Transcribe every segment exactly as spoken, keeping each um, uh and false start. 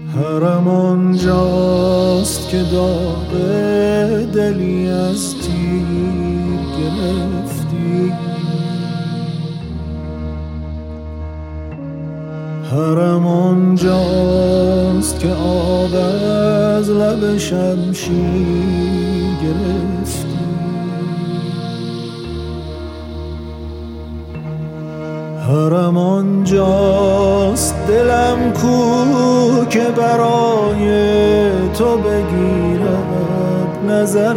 حرم آنجاست که داغ دلی از تیر گرفتی. حرم آنجاست که آب از لب شمشیر گرفتی. حرم آنجاست دلم کو که برای تو بگیرد نظر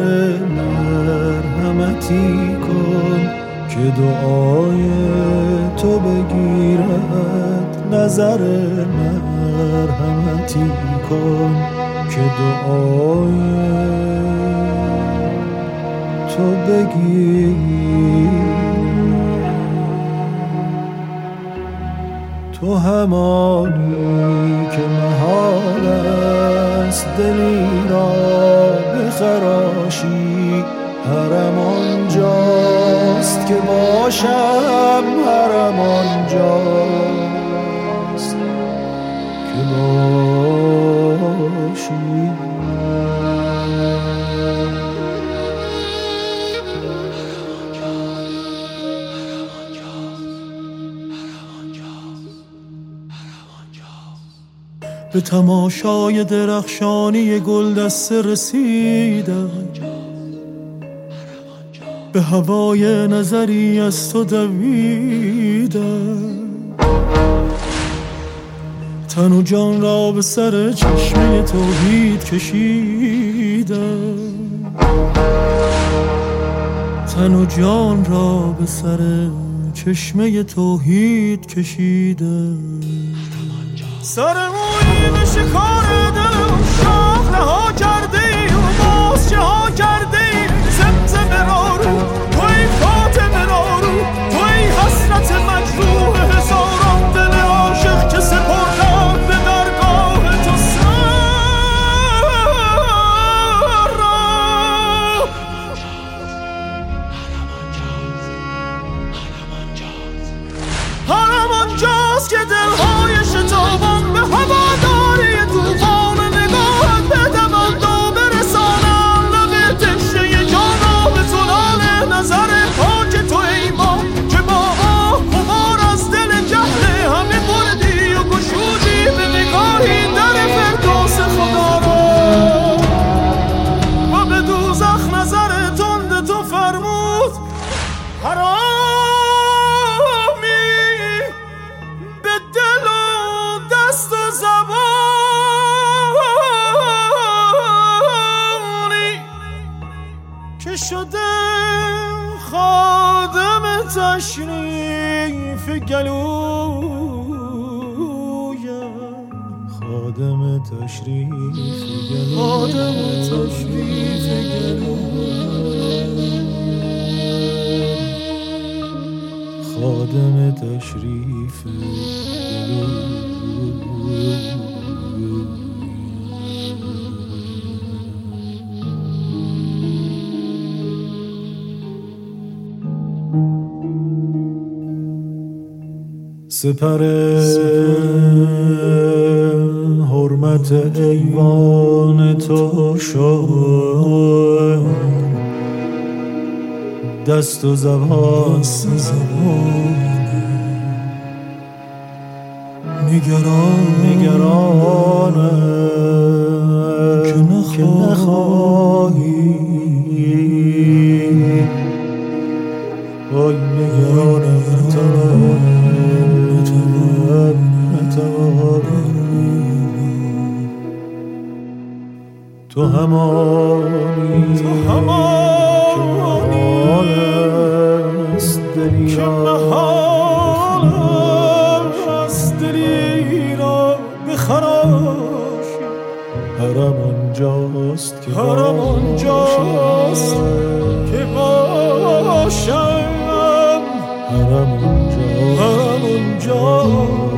مرحمتی کن، که دعای تو بگیرد نظر مرحمتی کن، که دعای تو بگیرد. تو همانی که محال است دلی را بخراشی. حرم آنجاست که باشم، حرم آنجاست که باشی. به تماشای درخشانی گلدسته رسیدم، به هوای نظری از تو دویدم. تن و جان را به سر چشمه توحید کشیدم، تن و جان را به سر چشمه توحید کشیدم. سر مویی به شکار دلم شاخ رها کرده ای و باز چه ها کرده ای. زمزمه را رو توی فاطمه را رو توی حسرت مجروح هزاران دل عاشق که سپردم به درگاه تو سر را. حرم آنجاست که دلهای شتابان به هواداری توفان نگاهت بدمند و برسانم لب تشنه جان را به زلال نظر پاک تو ای ما، که با آه غبار از دل جهل همه بردی و گشودی به نگاهی در فردوس خدا را. و به دوزخ نظر تند تو فرمود حرام شده خادم تشریف گلویم. خادم تشریف گلویم، خادم تشریف گلویم، خادم تشریف گلویم. سپر حرمت ایوان تو شد، دست و زبان نگرانم که نخواهی. وای نگرانم تو همانی تو همانی که محال است دلی را بخراشی. حرم آنجاست که حرم آنجاست که باشم، حرم آنجاست، حرم آنجاست